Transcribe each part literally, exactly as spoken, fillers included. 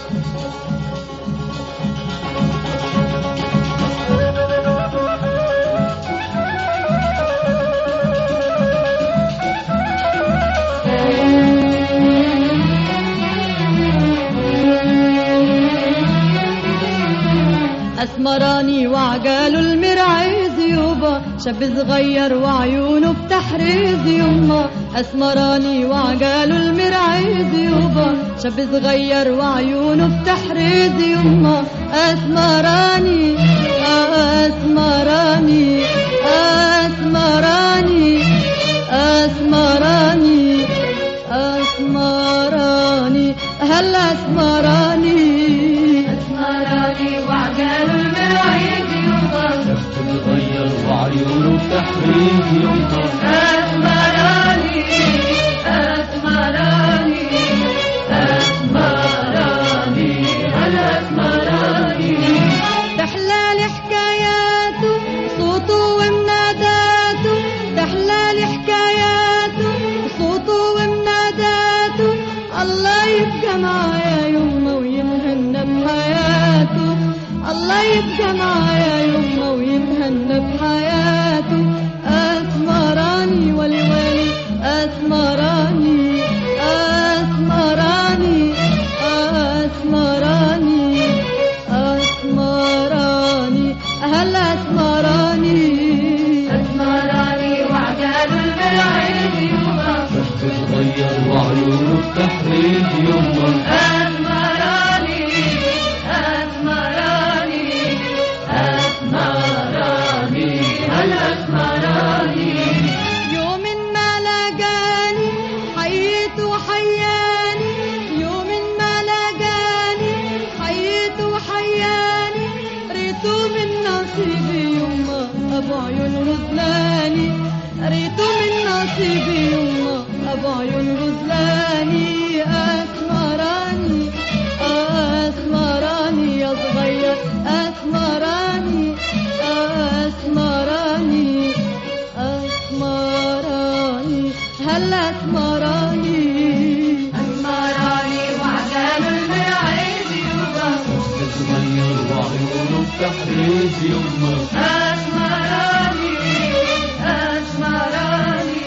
اسمراني وعجاله المرعز يوبا، شاب صغير وعيونه بتحريز يما. اسمراني وعجاله المرعز يوبا، شاب صغير وعيونه بتحريز يما. اسمراني اسمراني اسمراني اسمراني اسمراني هلا اسمراني اسمراني وعجاله المرعز يوبا، شاب صغير وعيونه بتحريز يما. اسمراني اسمراني اسمراني هلا اسمراني. تحلال حكاياته صوته ومناداته، تحلال حكاياته صوته ومناداته. الله يبقى معايا يما ويمهنا بحياته، الله يبقى معايا يما ويمهنا بحياته. اسمراني ولي ولي اسمراني اسمراني اسمراني اسمراني هلا اسمراني. اسمراني وعجاله المرعز يوبا، شاب صغير وعيونه بتحريز يما. اسمراني اسمراني اسمراني هلا اسمراني. يوم ما لقاني حييت وحياني، يوم ما لقاني حييت وحياني. ريتو من نصيبي يما ابو عيون غزلاني، ريتو من نصيبي يما ابو عيون غزلاني. اسمراني اسمراني يا صغير اسمراني اسمراني اسمراني هلا اسمراني. اسمراني وعجاله المرعز يوبا، شاب صغير وعيونه بتحريز يما. اسمراني اسمراني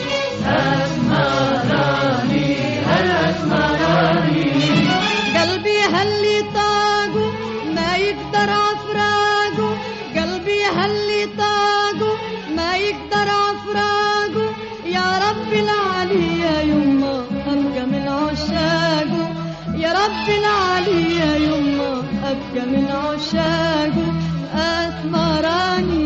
اسمراني هلا اسمراني. قلبي هاللي طاقه ما يقدر عفراقه، قلبي هاللي طاقه ما يقدر عفراقه. يا رب العلي يا يما ابقى من عشاقه، يا رب العلي يا يما ابقى من عشاقه. اسمراني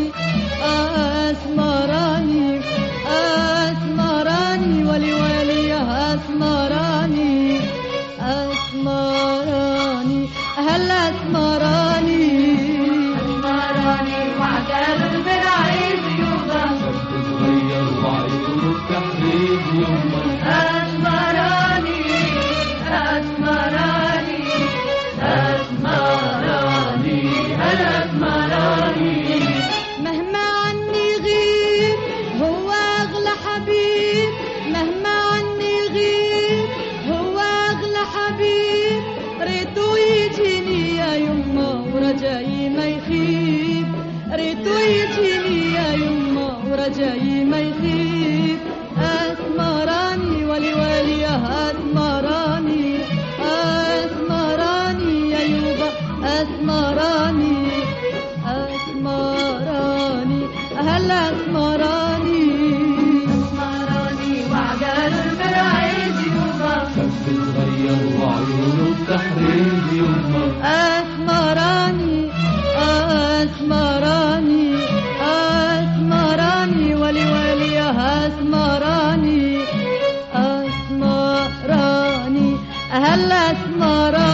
اسمراني اسمراني ولي ولي اسمراني اسمراني هلا اسمراني. اسمراني وعجاله المرعز يوبا، شاب صغير وعيونه بتحريز يما. اسمراني اسمراني اسمراني هلا اسمراني. مهما عني غيب هو اغلى حبيب، مهما عني غيب هو اغلى حبيب. ريتو يجيني يا يما ورجاي ما يخيب، ريتو يجيني يا يما ورجاي ما يخيب. اسمراني ولي ولي اسمراني اسمراني يا يوبا اسمراني اسمراني هلا اسمراني. اسمراني وعجاله المرعز يوبا، شاب صغير وعيونه بتحريز يما. اسمراني اسمراني اسمراني ولي ولي اسمراني اسمراني هلا اسمراني.